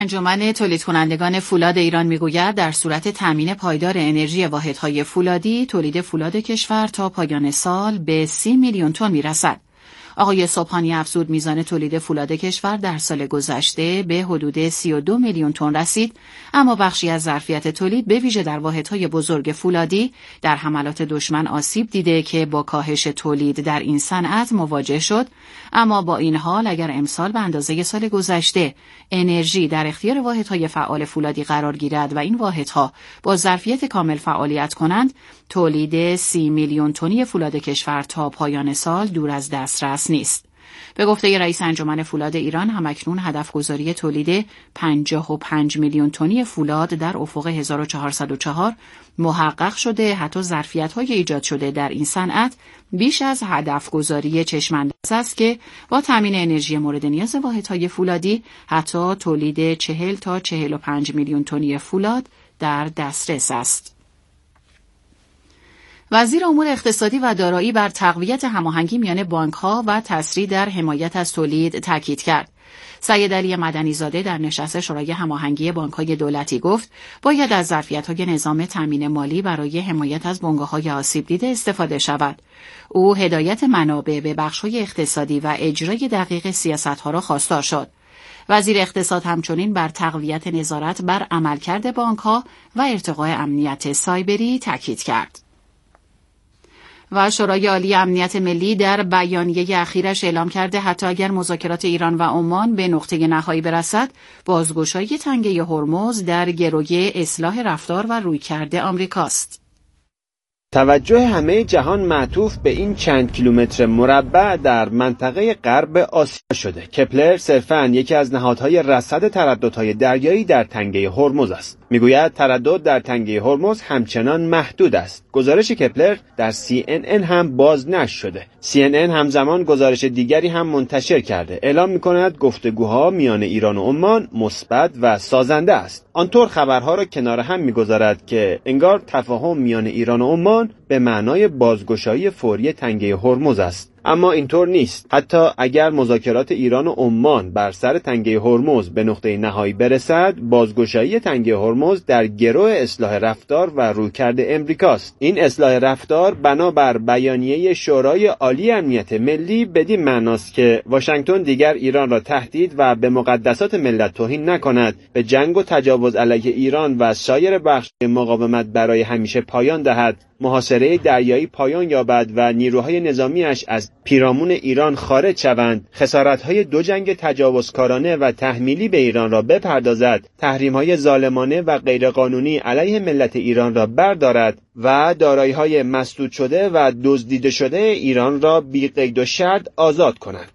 انجمن تولید کنندگان فولاد ایران میگوید در صورت تامین پایدار انرژی واحدهای فولادی، تولید فولاد کشور تا پایان سال به 30 میلیون تن میرسد. آقای سبحانی افزود میزان تولید فولاد کشور در سال گذشته به حدود 32 میلیون تن رسید، اما بخشی از ظرفیت تولید به ویژه در واحدهای بزرگ فولادی در حملات دشمن آسیب دیده که با کاهش تولید در این صنعت مواجه شد. اما با این حال اگر امسال به اندازه سال گذشته انرژی در اختیار واحدهای فعال فولادی قرار گیرد و این واحدها با ظرفیت کامل فعالیت کنند، تولید 30 میلیون تنی فولاد کشور تا پایان سال دور از دسترس نیست. به گفته رئیس انجمن فولاد ایران، همکنون هدف گذاری تولید 55 میلیون تنی فولاد در افق 1404 محقق شده. حتی ظرفیت‌های ایجاد شده در این صنعت بیش از هدف گذاری چشم‌انداز است که با تامین انرژی مورد نیاز واحدهای فولادی حتی تولید 40 تا 45 میلیون تنی فولاد در دسترس است. وزیر امور اقتصادی و دارایی بر تقویت هماهنگی میان بانک‌ها و تسریع در حمایت از تولید تاکید کرد. سید علی مدنی زاده در نشست شورای هماهنگی بانک‌های دولتی گفت باید از ظرفیت‌های نظام تامین مالی برای حمایت از بنگاه‌های آسیب دیده استفاده شود. او هدایت منابع به بخش‌های اقتصادی و اجرای دقیق سیاست‌ها را خواستار شد. وزیر اقتصاد همچنین بر تقویت نظارت بر عملکرد بانک‌ها و ارتقاء امنیت سایبری تاکید کرد. و شورای عالی امنیت ملی در بیانیه اخیرش اعلام کرده حتی اگر مذاکرات ایران و عمان به نقطه نهایی برسد، بازگشایی تنگه هرمز در گروی اصلاح رفتار و رویکرد آمریکاست. توجه همه جهان معطوف به این چند کیلومتر مربع در منطقه غرب آسیا شده. کپلر صرفاً یکی از نهادهای رصد ترددهای دریایی در تنگه هرمز است. میگوید تردد در تنگه هرمز همچنان محدود است. گزارش کپلر در CNN هم باز نشر شده. CNN همزمان گزارش دیگری هم منتشر کرده. اعلام می‌کند گفتگوها میان ایران و عمان مثبت و سازنده است. آنطور خبرها را کنار هم می‌گذارد که انگار تفاهم میان ایران و عمان به معنای بازگشایی فوری تنگه هرمز است. اما اینطور نیست. حتی اگر مذاکرات ایران و عمان بر سر تنگه هرمز به نقطه نهایی برسد، بازگشایی تنگه هرمز در گرو اصلاح رفتار و رویکرد امریکاست. این اصلاح رفتار بنابر بیانیه شورای عالی امنیت ملی بدین معناست که واشنگتن دیگر ایران را تهدید و به مقدسات ملت توهین نکند، به جنگ و تجاوز علیه ایران و سایر بخش‌های مقاومت برای همیشه پایان دهد، محاصره دریایی پایان یابد و نیروهای نظامیش از پیرامون ایران خارج شوند، خسارت‌های دو جنگ تجاوزکارانه و تحمیلی به ایران را بپردازد، تحریم‌های ظالمانه و غیرقانونی علیه ملت ایران را بردارد و دارایی‌های مسدود شده و دزدیده شده ایران را بی قید و شرط آزاد کند.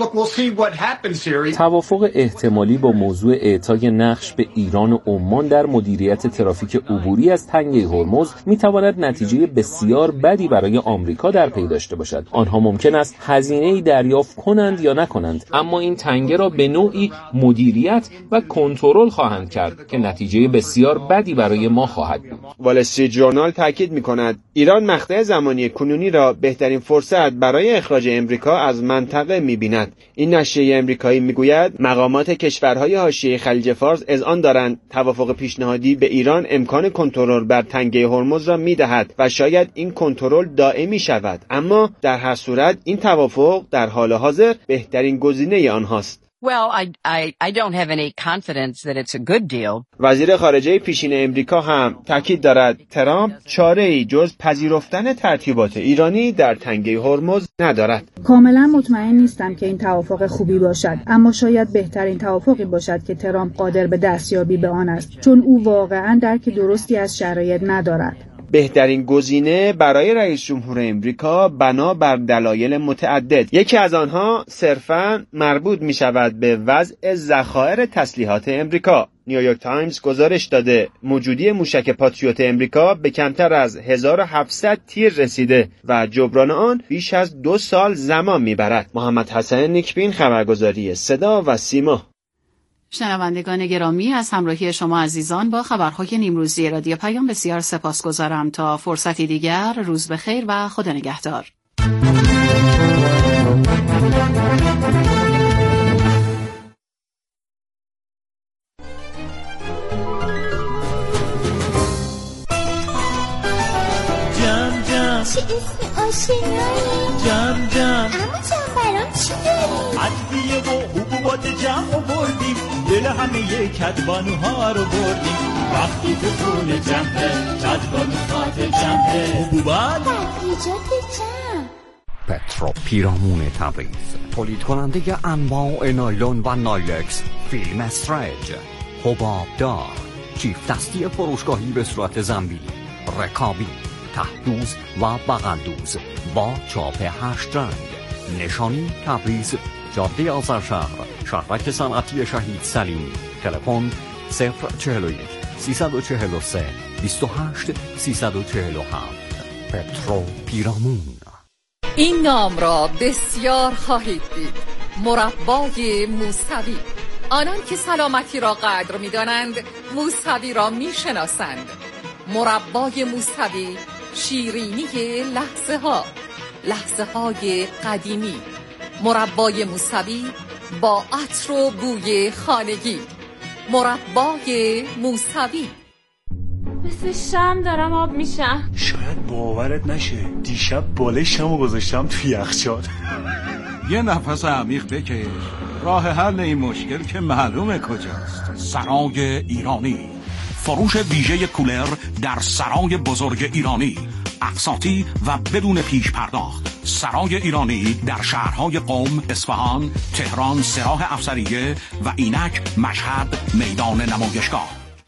توافق احتمالی با موضوع اعطای نقش به ایران و عمان در مدیریت ترافیک عبوری از تنگه هرمز می‌تواند نتیجه بسیار بدی برای آمریکا در پی داشته باشد. آنها ممکن است هزینه‌ای دریافت کنند یا نکنند، اما این تنگه را به نوعی مدیریت و کنترل خواهند کرد که نتیجه بسیار بدی برای ما خواهد بود. وال استریت ژورنال تاکید می‌کند ایران مقطع زمانی کنونی را بهترین فرصت برای اخراج امریکا از منطقه می‌بیند. این نشریه امریکایی می‌گوید مقامات کشورهای حاشیه خلیج فارس اذعان دارند توافق پیشنهادی به ایران امکان کنترل بر تنگه هرمز را می‌دهد و شاید این کنترل دائمی شود، اما در هر صورت این توافق در حال حاضر بهترین گزینه آنهاست. Well, I don't have any confidence that it's a good deal. وزیر خارجه پیشین امریکا هم تاکید دارد ترامپ چاره‌ای جز پذیرفتن ترتیبات ایرانی در تنگه هرمز ندارد. کاملا مطمئن نیستم که این توافق خوبی باشد، اما شاید بهترین توافقی باشد که ترامپ قادر به دستیابی به آن است، چون او واقعا درک درستی از شرایط ندارد. بهترین گزینه برای رئیس جمهور امریکا بنا بر دلایل متعدد، یکی از آنها صرفاً مربوط می شود به وضع ذخایر تسلیحات امریکا. نیویورک تایمز گزارش داده موجودی موشک پاتریوت امریکا به کمتر از 1700 تیر رسیده و جبران آن بیش از 2 سال زمان میبرد. محمد حسن نیکبین، خبرگزاری صدا و سیما. شنوندگان گرامی، از همراهی شما عزیزان با خبرهای نیمروزی رادیو پیام بسیار سپاسگزارم. تا فرصتی دیگر، روز بخیر و خدا نگهدار. اسم آشنایی جم جم اما جم برام چی داری؟ ادویه و حبوبات جمع آوردیم دل همه کدبانوها رو بردیم وقتی تو خونه جمعه کدبانوهات جمعه حبوبات در ایجاد جمع پترو پیرامون تبریز تولید کننده انواع نایلون و نایلکس فیلم استرج حباب دار چیف دستی فروشگاهی به صورت زنبیل رکابی تهدوز و بغلدوز با چاپ 8 رنگ نشانی تبریز جاده آذرشهر شهرک صنعتی شهید سلیمی تلفن 041 343 28 347 پترو پیرامون. این نام را بسیار خواهید دید، مربای موسوی. آنان که سلامتی را قدر می دانند موسوی را می شناسند. مربای موسوی شیرینی لحظه های قدیمی. مربای موسوی با عطر و بوی خانگی. مربای موسوی. مثل شم دارم آب میشم. شاید باورت نشه دیشب بالشمو گذاشتم تو یخچال. یه نفس عمیق بکش، راه حل این مشکل که معلومه کجاست. سرای ایرانی، فروش ویژه کولر در سرای بزرگ ایرانی، اقساطی و بدون پیش پرداخت. سرای ایرانی در شهرهای قم، اصفهان، تهران، سراح افسریه و اینک مشهد میدان نمایشگاه.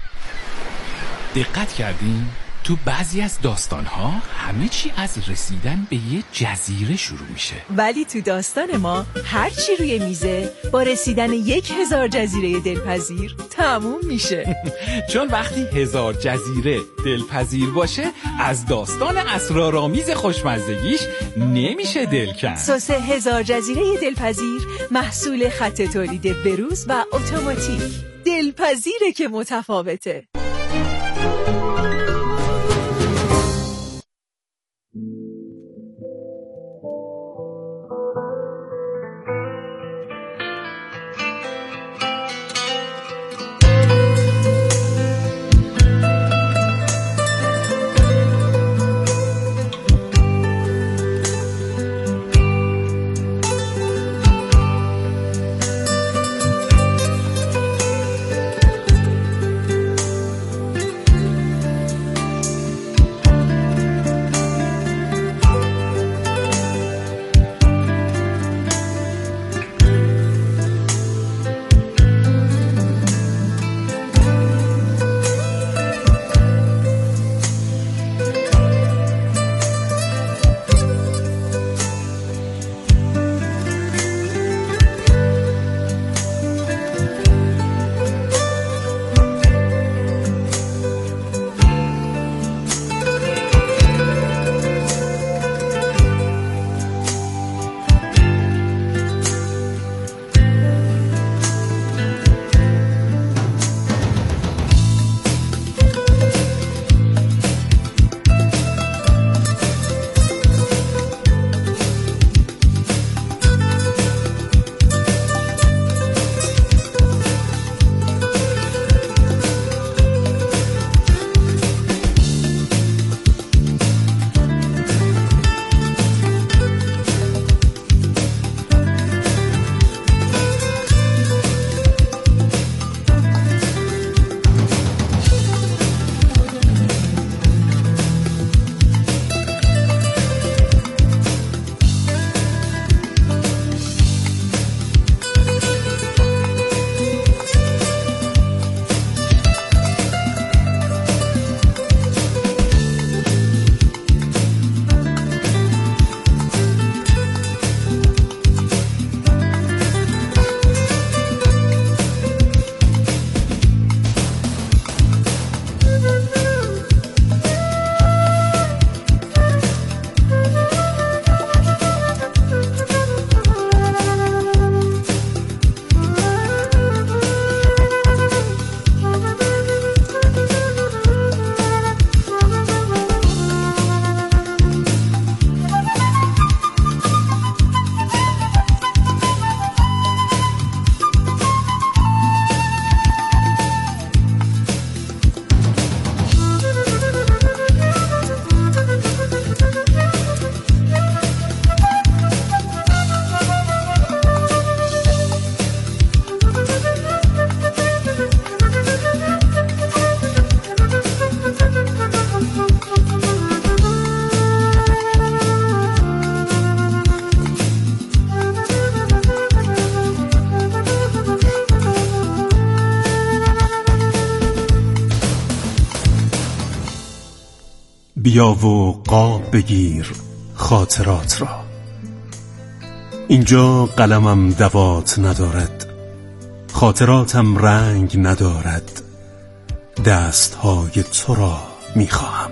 دقت کردین؟ تو بعضی از داستان‌ها همه چی از رسیدن به یه جزیره شروع میشه، ولی تو داستان ما هر چی روی میزه با رسیدن 1000 جزیره دلپذیر تموم میشه. چون وقتی 1000 جزیره دلپذیر باشه از داستان اسرارآمیز خوشمزگیش نمیشه دل کند. سس 1000 جزیره دلپذیر محصول خط تولید بروز و اتوماتیک. دلپذیره که متفاوته. بیا و قاب بگیر خاطرات را. اینجا قلمم دوات ندارد، خاطراتم رنگ ندارد، دستهای تو را میخواهم.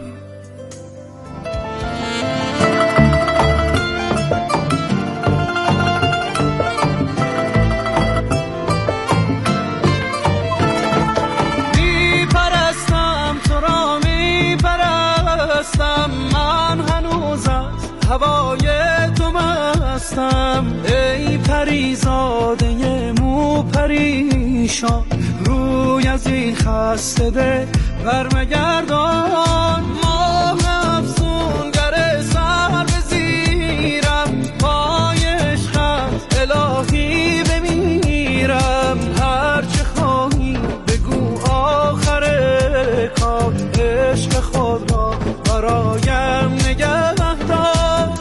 هوای تو مستم ای پریزاده مو پریشان، روی از این خسته ده برمگردان. ماه افسونگر سر بزیرم، پای عشقت الهی بمیرم. هرچه خواهی بگو آخر کار، عشق خود را برایم نگه دار.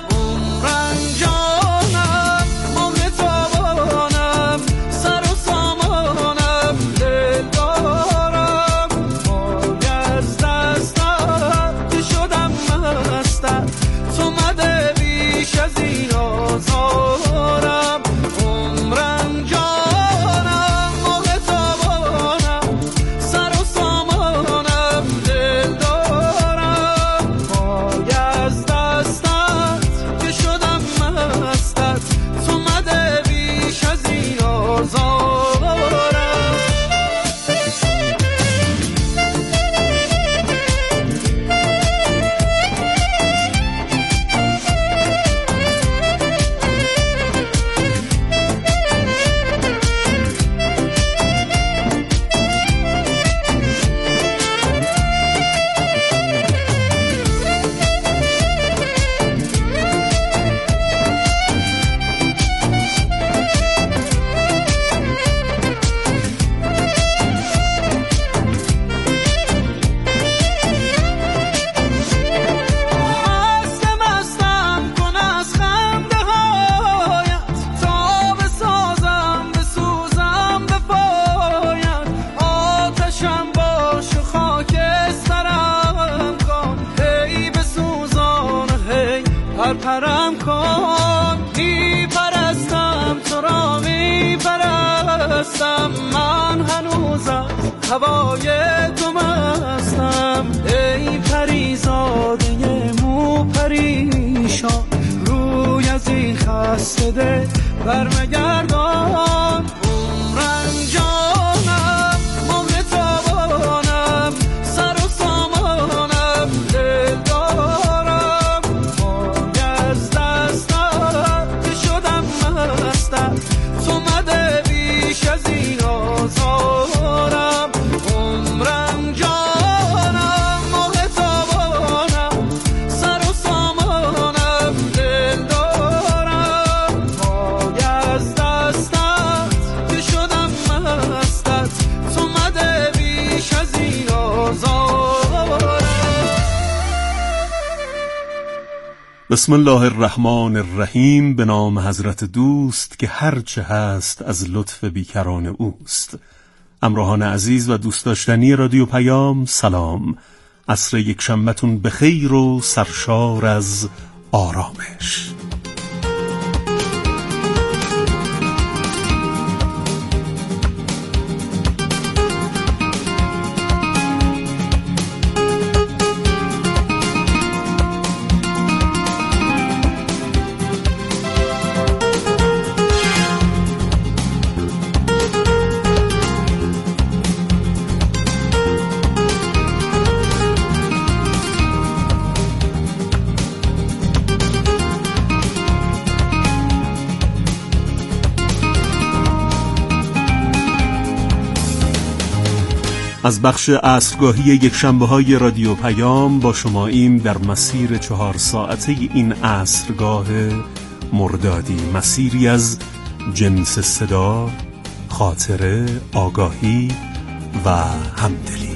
پرم کن، میپرستم تو را میپرستم. من هنوز از هوای تو مستم ای پریزاده مو پریشان، روی از این خسته ده برمگردان. عمرم جانم مهر تابانم، سر و سامانم دل دارم. پای از دستت که شدم مستم، تو مده بیش از این آزارم. عمرم جانم مهر تابانم، سر و سامانم دل دارم. پای از دستت که شدم مستم، تو مده بیش از این آزارم. بسم الله الرحمن الرحیم. به نام حضرت دوست که هرچه هست از لطف بیکران اوست. همراهان عزیز و دوست داشتنی رادیو پیام، سلام. عصر یک شنبه‌تون بخیر و سرشار از آرامش. از بخش عصرگاهی یک شنبه‌های رادیو پیام با شماییم در مسیر 4 ساعته این عصرگاه مردادی، مسیری از جنس صدا، خاطره، آگاهی و همدلی.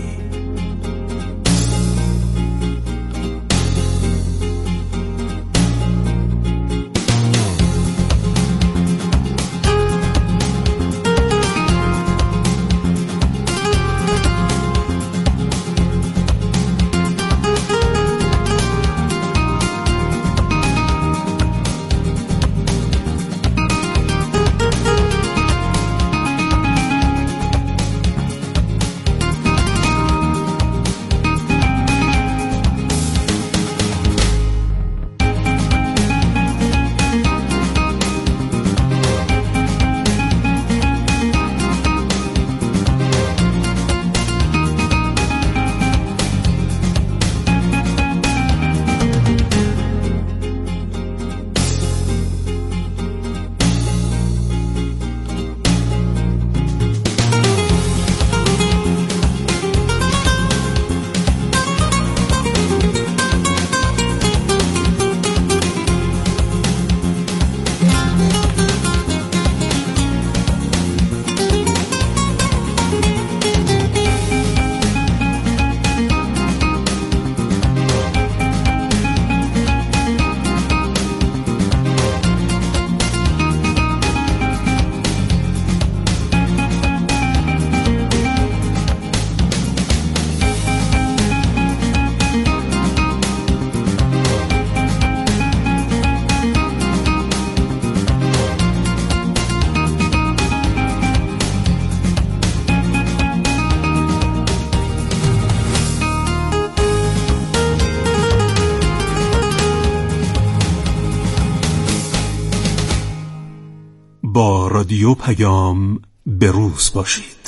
رادیو پیام بروز باشید.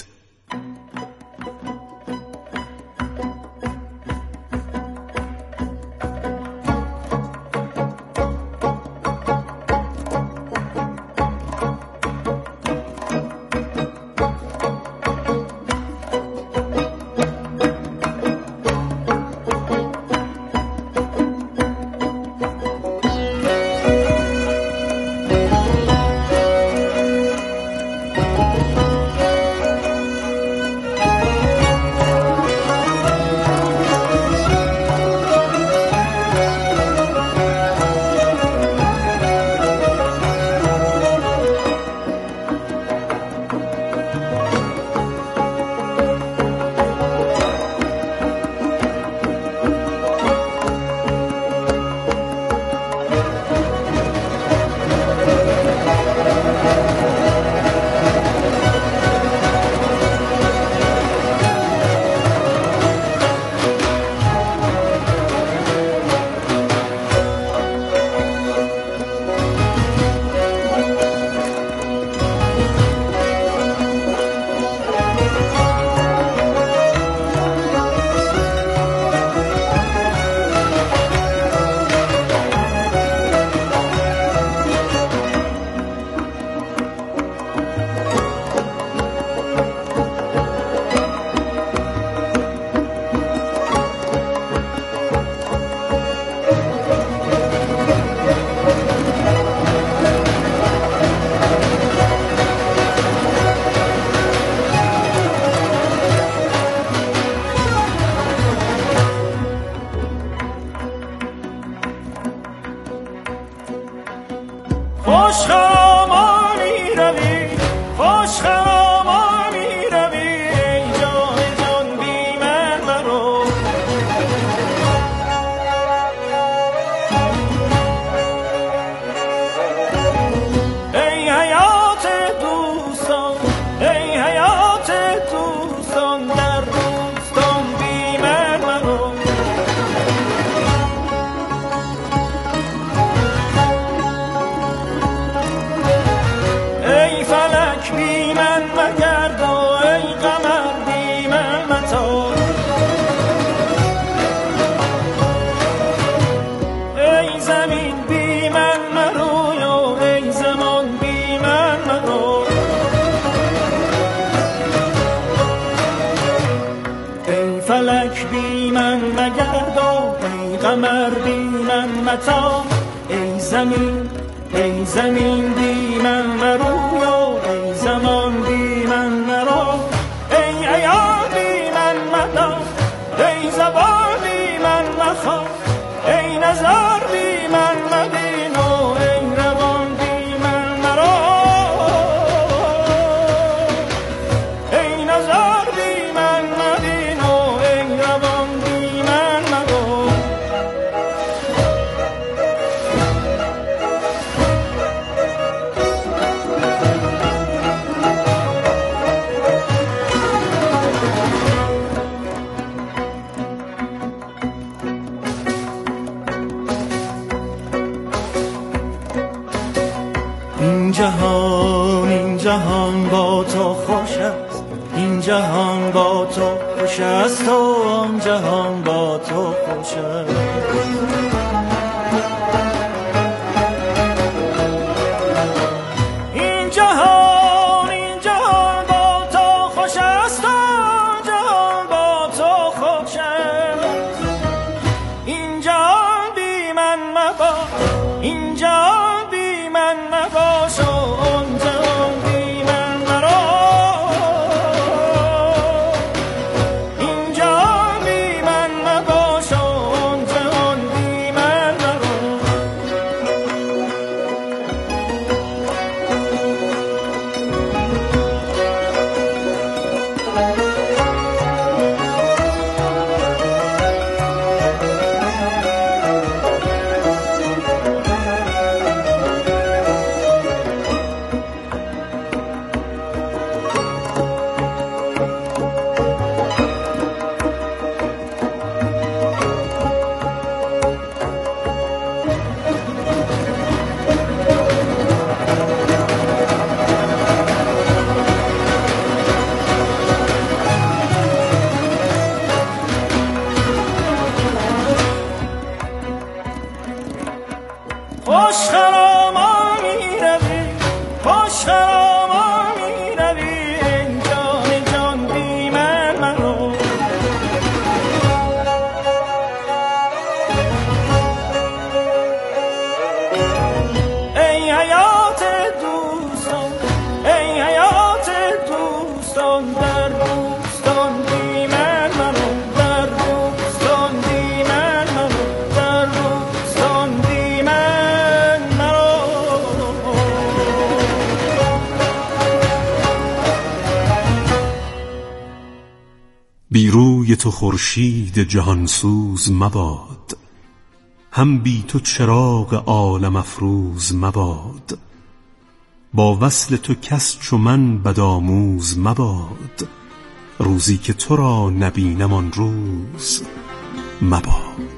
این جهان با تو خوش است، این جهان با تو خوش است و آن جهان با تو خوش است. این جهان با تو خوش است و آن جهان با تو خوش است. این جهان بی من مباش، این جهان بی من مباش و آن جهان بی من مرا. این جهان بی من مباش و آن جهان بی بی روی تو خورشید جهانسوز مباد، هم بی تو چراغ عالم افروز مباد. با وصل تو کس چو من بدآموز مباد، روزی که تو را نبینم آن روز مباد.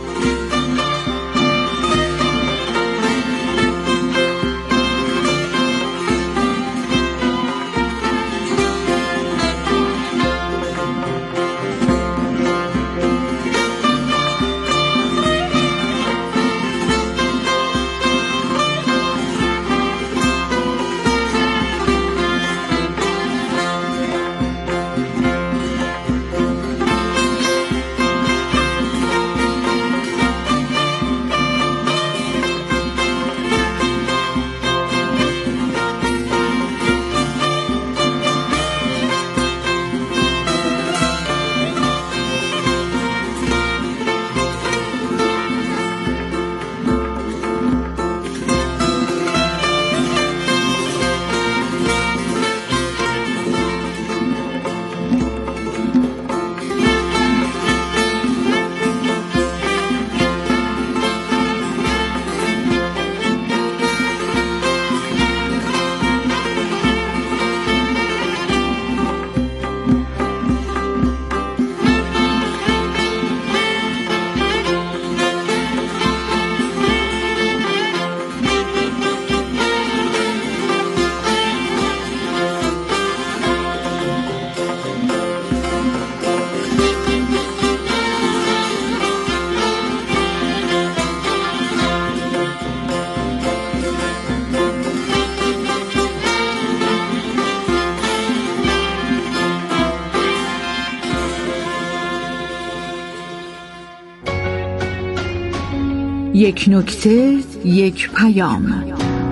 یک نکته، یک پیام.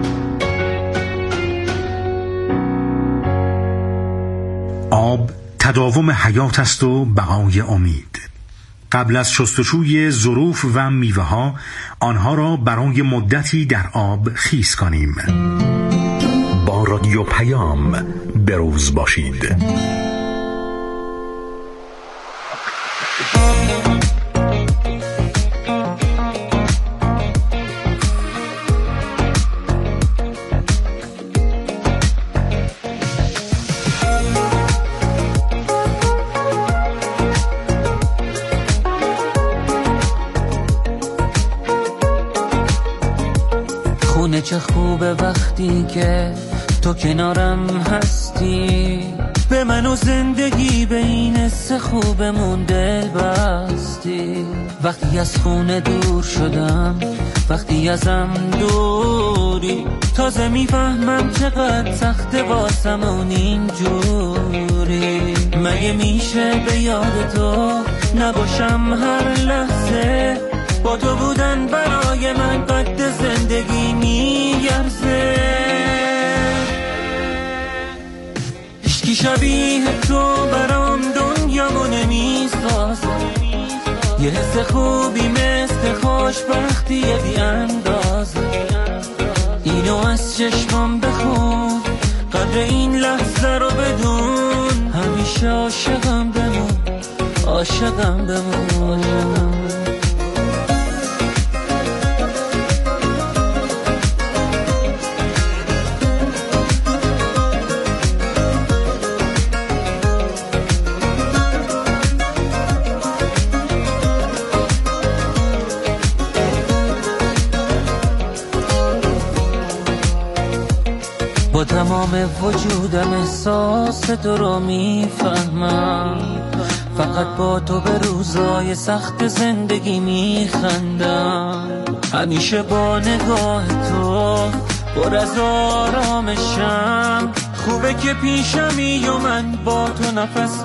آب تداوم حیات است و بقای امید. قبل از شستشوی ظروف و میوه ها آنها را برای مدتی در آب خیس کنیم. با رادیو پیام بروز باشید. چه خوبه وقتی که تو کنارم هستی، به من و زندگی به این سه خوبمون دل بستی. وقتی از خونه دور شدم، وقتی ازم دوری، تازه میفهمم چقدر سخته واسمون اینجوری. مگه میشه به یاد تو نباشم هر لحظه؟ با تو بودن برای من قد زندگی میارزه. هیچکی شبیه تو برام دنیامو نمیسازه. یه حس خوبی مثل خوشبختی بی اندازه. اینو از چشمام بخون، قدر این لحظه رو بدون. همیشه عاشقم بمون، عاشقم بمون. با تمام وجودم احساس تو رو میفهمم. فقط با تو به روزای سخت زندگی میخندم. همیشه با نگاه تو پر از آرامشم. خوبه که پیشمی و من با تو نفس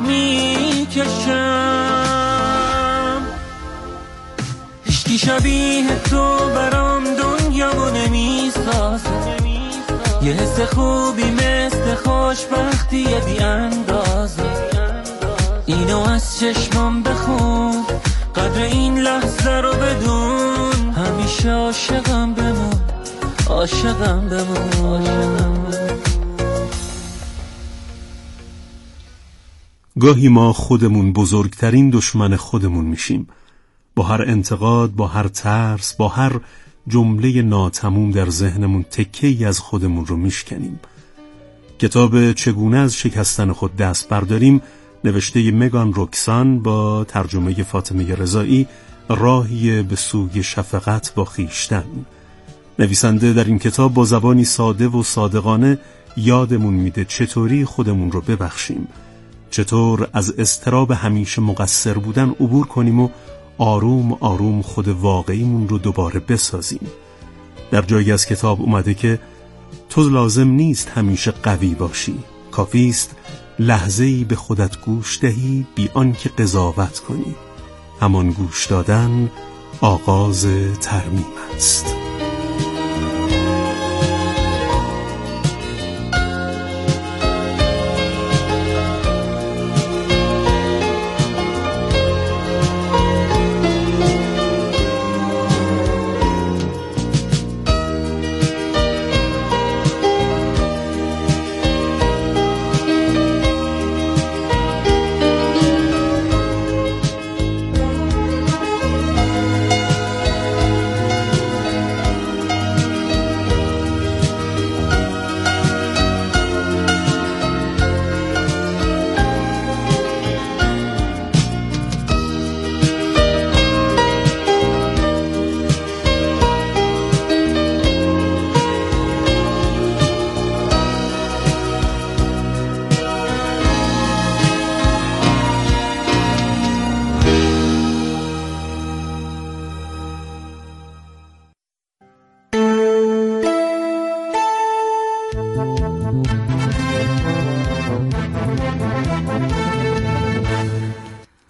میکشم. هیچکی شبیه تو برام دنیامو نمیسازه. یه حس خوبی مثل خوشبختی بی اندازه. اینو از چشمام بخون، قدر این لحظه رو بدون. همیشه عاشقم بمون، عاشقم بمون. گاهی ما خودمون بزرگترین دشمن خودمون میشیم. با هر انتقاد، با هر ترس، با هر جمله ناتموم در ذهنمون تکه‌ای از خودمون رو میشکنیم. کتاب چگونه از شکستن خود دست برداریم نوشته مگان روکسان با ترجمه فاطمه رضایی، راهی به سوی شفقت با خویشتن. نویسنده در این کتاب با زبانی ساده و صادقانه یادمون میده چطوری خودمون رو ببخشیم، چطور از اضطراب همیشه مقصر بودن عبور کنیم و آروم آروم خود واقعیمون رو دوباره بسازیم. در جایی از کتاب اومده که تو لازم نیست همیشه قوی باشی، کافیست لحظه‌ای به خودت گوش دهی بی آنکه قضاوت کنی. همان گوش دادن آغاز ترمیم است.